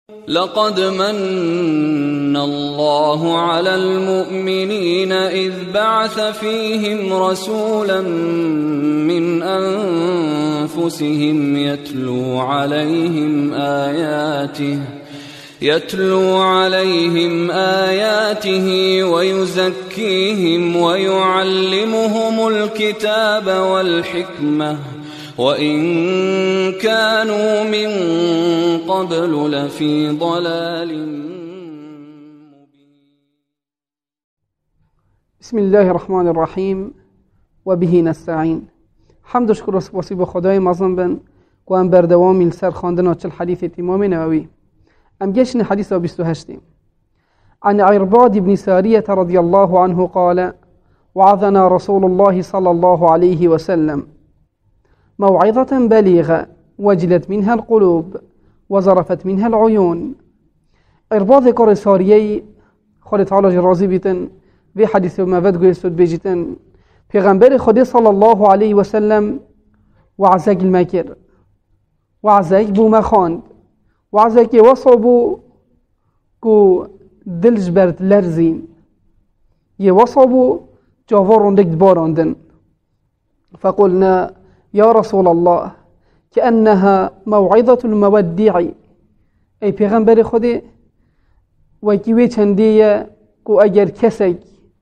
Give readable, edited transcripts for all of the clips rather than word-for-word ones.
لقد من الله على المؤمنين إذ بعث فيهم رسولا من أنفسهم يتلو عليهم آياته ويزكيهم ويعلمهم الكتاب والحكمة وإن كانوا من قبل لفي ضلال مبين. بسم الله الرحمن الرحیم و به نستعین. حمد و شکر و سپاسی به خدای مظلوم بن و ام بردوامی لسر خواندن چل حدیث امام نووی. ام گشن حدیث 28 عن عرباد بن سارية رضي الله عنه قال: وعظنا رسول الله صلى الله عليه وسلم موعظة بليغة وجلت منها القلوب وزرفت منها العيون. عرباد کار ساریه خود تعالی راضی بیتن و حدیث مفید گویستود بیجیتن پیغمبر خدا صلی الله علیه و سلم وعزاق المکر وعزاق بو مخاند وعزاق وصابو کو دلش برد لرزین یه وصابو جاوارون دکت باراندن فقلنا يا رسول الله كأنها موعظة المودع. ای پیغمبر خدا وكيوي چندیه کو اگر کسی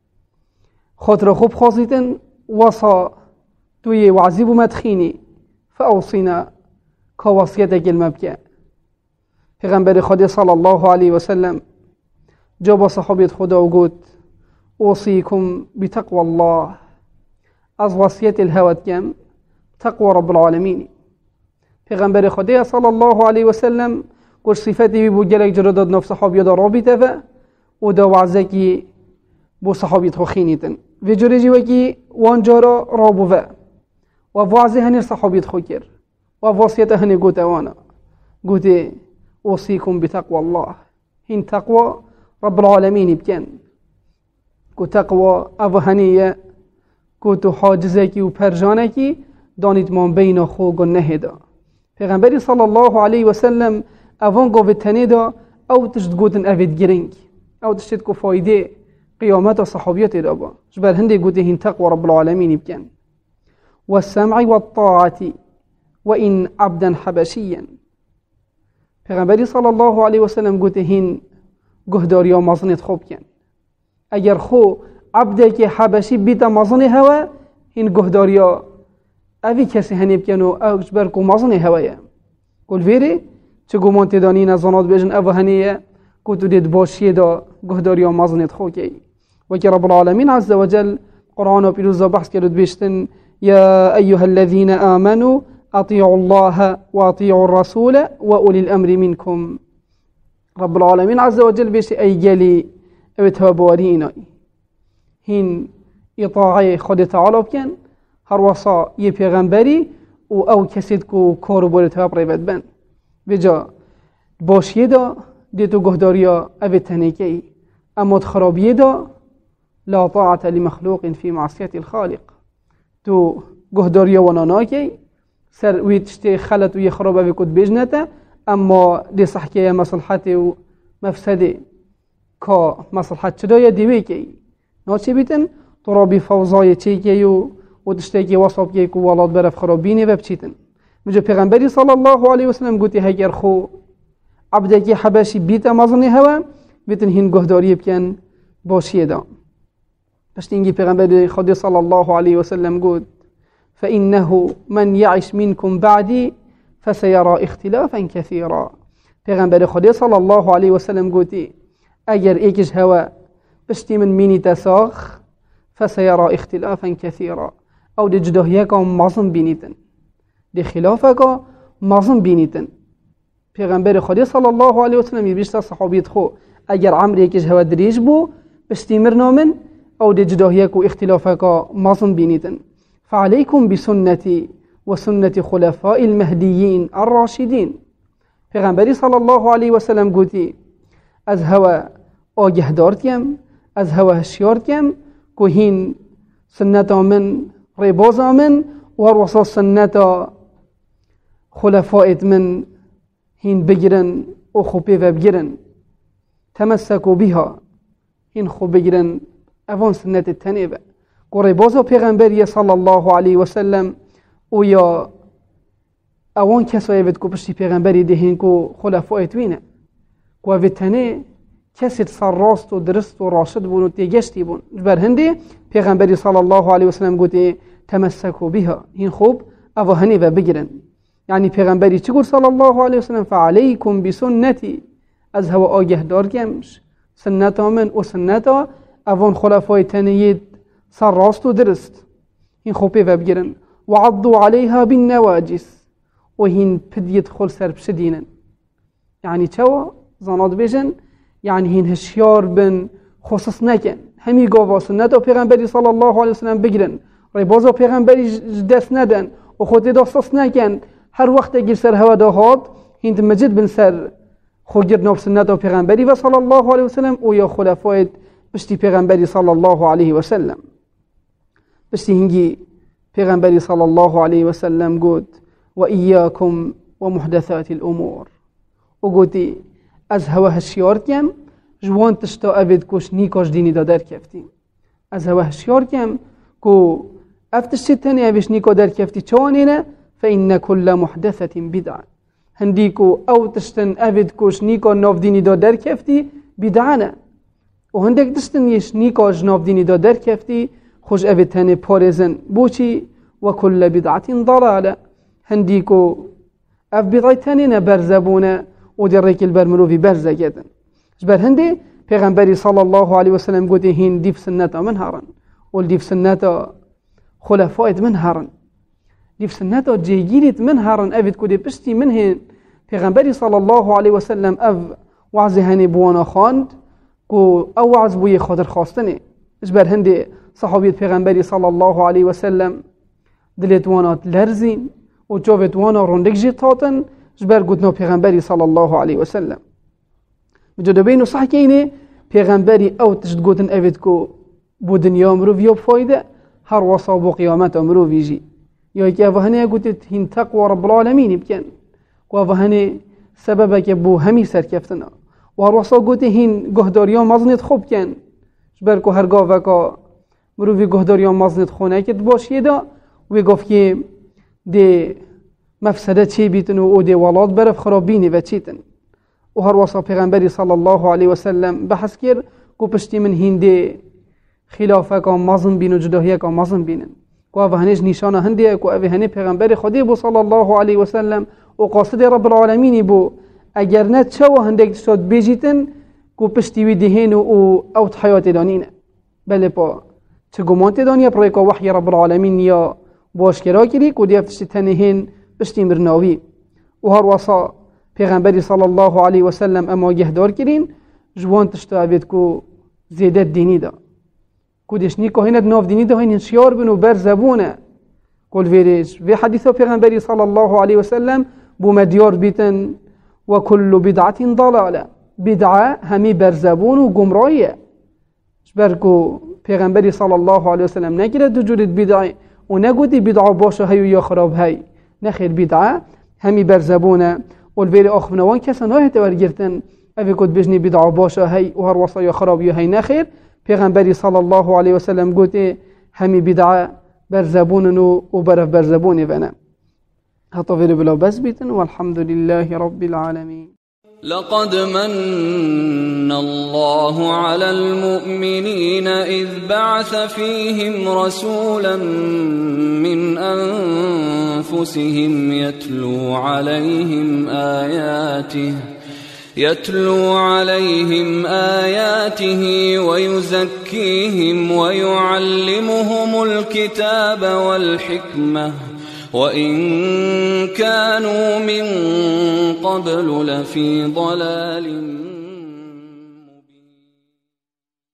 خود را خوب خواستن وصا توی وعظی بومدخینی فأوصينا كوصيتك کلمه بکه. پیغمبر خدا صلی الله علیه و سلم جا با صحابیت خدا و گفت اوصیکم بتقوى الله. از وصیت الهوت کم تقوى رب العالمين. پیغمبر خدا صلی الله علیه و سلم گوش صفتی بو گلک جرا داد نف صحابیت رابطه و دا وعزکی بو صحابیت خو خینیتن و جوری وکی وان جارا رابوه و وعزه هنی صحابیت خو کر و وصیت هنی گوت وانا گوت اوصیکم بتقوى الله. این تقوى رب العالمين بکن گو تقوى او هنیه گوتو حاجزکی و پرجانکی دانید من بین خو گنه دا. پیغمبری صلی الله علیه و سلم اوان گفت تنه دا او تشد گوتن اوید گرنگ او تشد کو فایده قیامت و صحابیت دا با جبر هنده گوته هین تقوى رب العالمین بکن. والسمع والطاعة وإن عبدا حبشيا. پیغمبری صلی الله علیه و سلم گوته هین گهداری و مزنت خوب کن. اگر خو عبده که حبشی بیتا مزن هوا هین گهداری اوی کسی هنیب کنو او جبر کو مزن هوایه کل ویری چه گمان تدانی نزانات بیجن او هنیه کو تو دید باشیه دا گهداری و مزنت خو کی و که رب العالمین عز وجل قرآن و پیروزا بحث کرد بیشتن یا ایها الذین آمنوا اطیعوا الله و اطیعوا الرسول و اولی الامر منکم. رب العالمین عز وجل بیشت ای گلی او تابواری اینایی هین اطاعه خود تعالی بکن هر وصا یه پیغمبری او کسید کو کارو بوله تاب ریبت بند بجا باشیه دا دیتو گهداریا او تنیکی اما خرابیه دا لا طاعت لمخلوق فی معصیت الخالق. تو گهداریا وناناکی سر ویتشتی خلط و یه خراب او کد بجنته اما دی صحکه مصلحت و مفسده که مصلحت چدای دیوی کی ناچه بیتن تو را بی فوضای چی کی و تشتکی وصاب کی که والات برف خرابینه و بچیتن. مجا پیغمبری صلی الله علیه وسلم گوتی هگر خو عبدکی حبشی بیت مزنی هوا بیتن هین گهداری بکن باشیه دا. پشت اینگی پیغمبری خدا صلی الله علیه وسلم گوت فإنه من يعش منكم بعدي فسيرى اختلافا كثيرا. پیغمبر خدا صلی الله علیه وسلم گوتی اگر ایکش هوا پشتی من مینی تساخ فسيرى اختلافا كثيرا او دی جداهیه که مازم بینیتن دی خلافه که مازم بینیتن. پیغمبر خدا صلی الله علیه وسلم بیشتر صحابیت خو اگر عمر یکیش هوا دریج بو پشتی مرنامن او دی جداهیه که اختلافه که مازم بینیتن. فعليكم بسنتي وسنة خلفاء المهديين الراشدين. پیغمبری صلی الله علیه وسلم گوتی از هوا آگه دارتیم از هوا هشیارتیم که هین سنت من ریباز من و وصا سنت خلفائت من هین بگیرن او خوبه و بگیرن تمسکو بها این خوب بگیرن اوان سنت تنه و گره بازا پیغمبری صلی الله علیه و سلم او یا اوان کسایی وید کو پشتی پیغمبری دهین کو خلفای توینه کو اوید تنه کسی سر راست و درست و راشد بون و تیگشتی بون بر هنده پیغمبری صلی الله علیه و سلم گوته تمسکو بها این خوب او هنی و بگیرن یعنی پیغمبری چی گفت صلی الله علیه و سلم فعلیکم بسنتی از هوا آگه دار کمش سنت من و سنت اوان خلفای تنه سر راست و درست این خوبه و بگیرن و عضو علیها بالنواجس و هین پدیت خل سر بشدینن یعنی چوا زاناد بیشن یعنی هین هشیار بن خصوص نکن همی گاوا سنت و پیغمبری صلی الله علیه وسلم بگیرن رای بازا پیغمبری دست ندن و خود دستاس نکن هر وقت اگر سر هوا دهات هین مجد بن سر خوگر ناب سنت و پیغمبری و صلی الله علیه وسلم و یا خلفای پشتی پیغمبری صلی الله علیه وسلم پشتی هنگی پیغمبری صلی الله علیه وسلم گفت و ایاکم و محدثات الامور و گوتی از هوا هشیار کم جوان تشتا اوید کش نیکاش دینی دا در کفتی از هوا هشیار کم کو افتشتی تنی اویش نیکا در کفتی چوانینه فإن كل محدثة بدعه هندیکو او تشتن اوید کش نیکا ناف دینی دا در کفتی بدعانه و هندک تشتن یش نیکا جناف دینی دا در کفتی خوش اوید تنی پارزن بوچی و كل بدعة ضلاله هندیکو اف بدعی تنی برزبونه و در ریکل برمروفی برزه کردن جبر هندی پیغمبری صلی الله علیه وسلم گوته هین دیف سنتا من هارن و دیف سنتا خلفایت من هارن دیف سنتا جیگیریت من هارن اوید کده پشتی من هین پیغمبری صلی الله علیه وسلم اف وعظ هنی بوانا خواند کو او وعظ بوی خاطر خواستنه جبر هندی صحابیت پیغمبری صلی الله علیه وسلم دلت وانات لرزین و جاوت وانا روندک جیتاتن جبر گوتنا پیغمبری صلی الله علیه وسلم بجد بینو صح که اینه پیغمبری او تشد گوتن اوید کو بو دنیا مروفی و فایده هر وصا بو قیامت مروفی جی یا که اوهنه گوتت هین تقوى رب العالمین بکن و اوهنه سببه که بو همی سرکفتنا و هر وصا گوته هین گهداریان مزنید خوب کن جبر کو هر گاه وکا مروفی گهداریان مزنید خونه کت باشیه دا و گفت که ده مفسده چی بیتن و ده ولاد برف خرابینی و چیتن و هر وصا پیغمبری صلی الله علیه وسلم بحث کرد کو پشتی من هنده خلافه که مزن بین و جداهیه که مزن بینن کو اوه هنش نشانه هنده کو اوه هنه پیغمبری خودی بو صلی الله علیه وسلم و قاصد رب العالمینی بو اگر نه چه و هنده اکتشاد بیجیتن کو پشتی وی دهین و اوت حیات دانینه بله پا چه گمانت دانیه پرای که وحی رب العالمین یا باشکرا کری کو دیفتشتی تنهین پشتی مرناوی و هر وصا پیغمبری صلی الله علیه وسلم اما گهدار کرین جوان تشتا اوید کو زیدت دینی دا کو دشنی که هیند ناف دینی دا هین شیار بنو بر زبونه کل ویریج وی حدیثا پیغمبری صلی الله علیه وسلم بو مدیار بیتن و کل بدعت ضلاله بدعه همی بر زبون و گمراییه جبر کو پیغمبری صلی الله علیه وسلم نگیره دو جورید بدعه و نگودی بدعه باشه هی یا خراب هی نخیر بدعه همی بر زبونه والویل آخر نوان کسان های تورگرتن اوی کد بجنی بدعا باشه هی و هر وصای خرابی هی نخیر پیغمبری صلی الله علیه وسلم گوته همی بدعا بر زبونن و برف بر زبونی ونه حتی ویل بلا بس بیتن والحمد لله رب العالمين. لقد من الله على المؤمنين إذ بعث فيهم رسولا من أنفسهم يتلو عليهم آياته ويزكيهم ويعلمهم الكتاب والحكمة وإن كانوا من قبل لفي ضلال